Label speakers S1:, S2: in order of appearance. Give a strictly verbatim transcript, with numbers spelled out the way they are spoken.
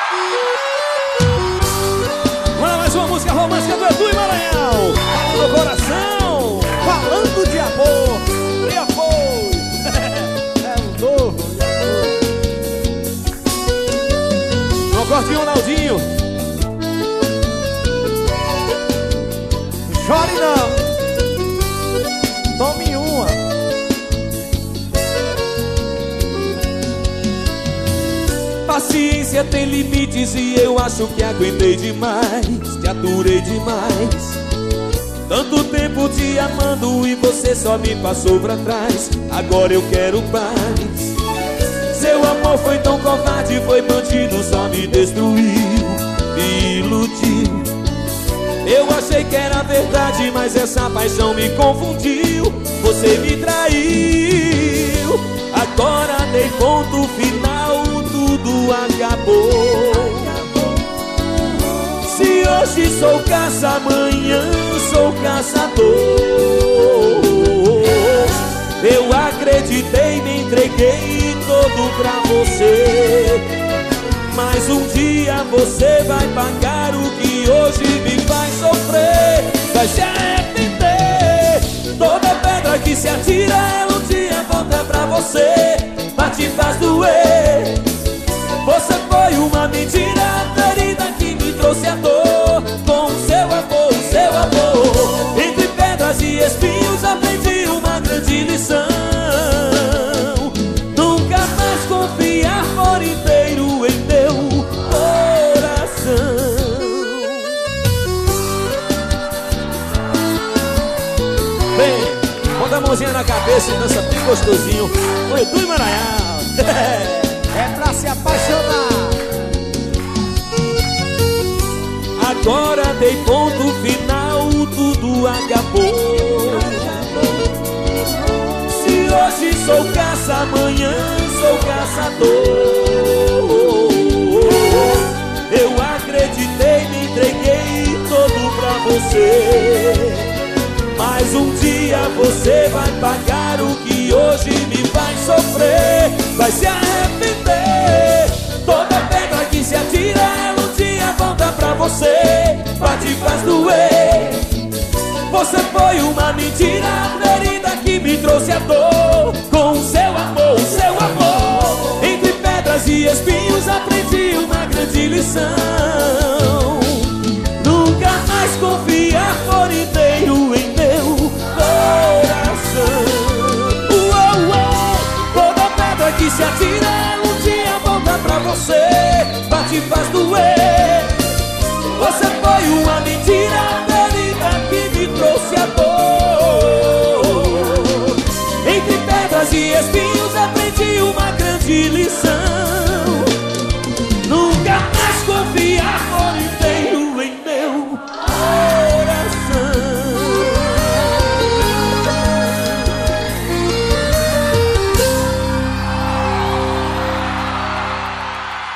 S1: Manda mais uma música romântica do Edu e Maranhão. Fala do coração, falando de amor e apoio. É um novo amor. No cortinho, Naldinho. Chore não. Tome uma. Paciência tem limites e eu acho que aguentei demais, te aturei demais. Tanto tempo te amando e você só me passou pra trás. Agora eu quero paz. Seu amor foi tão covarde, foi bandido, só me destruiu, me iludiu. Eu achei que era verdade, mas essa paixão me confundiu. Você me traiu. Agora dei ponto final, tudo acabou. Se hoje sou caça, amanhã sou caçador. Eu acreditei, me entreguei todo pra você. Mas um dia você vai pagar o que hoje me faz sofrer. Vai se arrepender. Toda pedra que se atira, ela um dia volta pra você. Mas te faz doer. Você foi uma mentira, ferida que me trouxe a dor. Com o seu amor, o seu amor. Entre pedras e espinhos aprendi uma grande lição. Nunca mais confiar por inteiro em meu coração. Bem, bota a mãozinha na cabeça e dança bem gostosinho. Oi, Edu e Maranhão. É pra se apaixonar. Agora dei ponto final, tudo acabou. Se hoje sou caça, amanhã sou caçador. Eu acreditei, me entreguei todo pra você. Mas um dia você vai pagar o que hoje me faz sofrer. Vai se arrepender. Toda pedra que se atira, ela um dia volta pra você. Mas te faz doer. Você foi uma mentira, ferida que me trouxe a dor. Com o seu amor, o seu amor. Entre pedras e espinhos aprendi uma grande lição. Nunca mais confiar por inteiro em meu coração. Uou, uou. Toda pedra que se atira, ela um dia volta pra você. Mas te faz doer. Você foi uma mentira, ferida que me trouxe a dor. Entre pedras e espinhos aprendi uma grande lição.